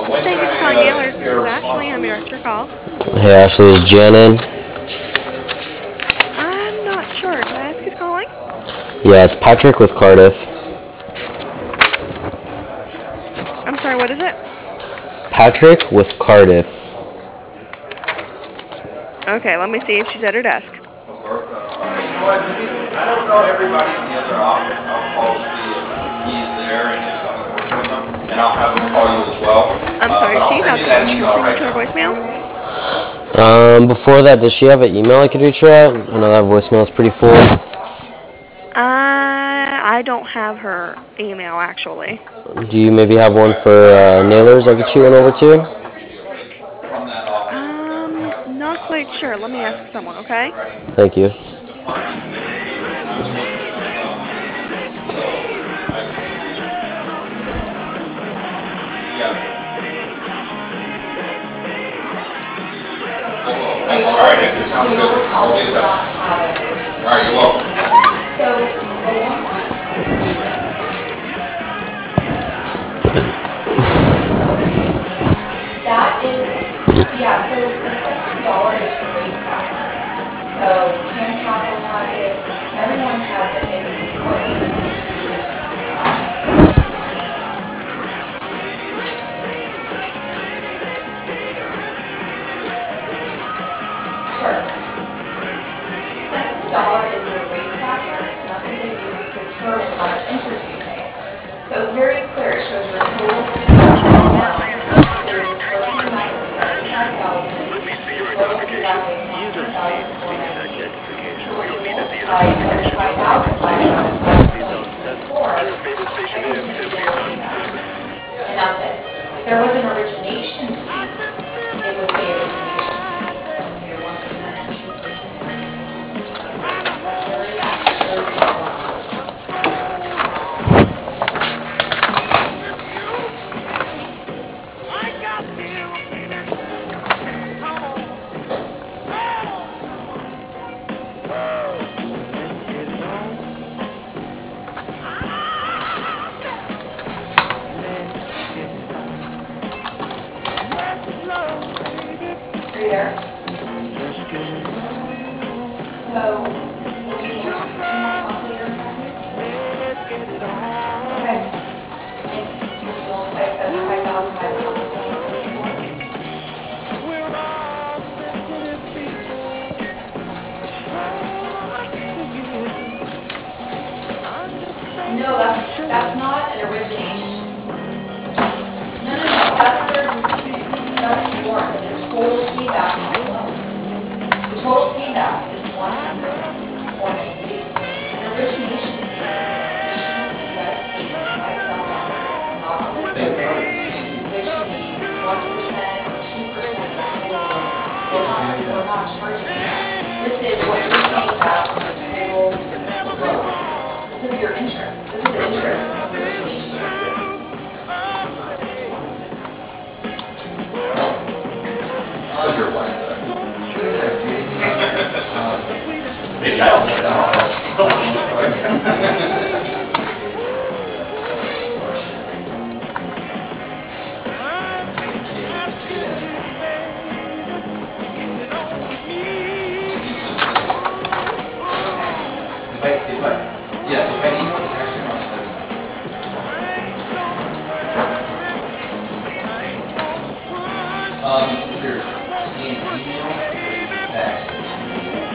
Thank you for calling Nailers. This is Ashley. I'm your director call. Hey Ashley, is Jan in? I'm not sure. Can I ask who's calling? Yeah, it's Patrick with Cardiff. I'm sorry, what is it? Patrick with Cardiff. Okay, let me see if she's at her desk. I don't know everybody in the other office. I'll call see if he's there and if someone works with him, and I'll have him call you as well. I'm But sorry, I'll she's send not you the that one email transferring you right to her now. voicemail. Before that, does she have an email I could reach her at? I know that voicemail is pretty full. I don't have her email actually. Do you maybe have one for Nailers I could shoot one over to? Not quite sure. Let me ask someone, okay? Thank you. All right, it sounds good. I'll be in touch. All right, you're welcome. That is, yeah, so the $6 is your rate factor. So Camp Castle has it, everyone has it, it's what you need to use. Sure. $6 is your rate factor, and that's what they use to determine how much interest you pay. So it's very clear, it shows your total amount is $13,075,000, your total payback is $19,498. So when you multiply $75,000 by 0.34, that gives you the total payback. And that's it. If there was an origination fee, it would say origination fee, your 1% and 2%. Are you there? So, what do you need? Any more calculator in front of you? Okay. And you multiply 75,000 by the 1.34? No, that's not an origination. No, that's yours. The total payback on the loan. The total payback is 100,498. An origination fee is an additional set fee by some lender, not on the credit which means 1% or 2% of the total loan. We're not charging you that. This is what you're paying back on the total loan. This is your interest. This is interest on origination. How's your wife today? Maybe I Yes, if I need one, text me or send me. Either scan email or text.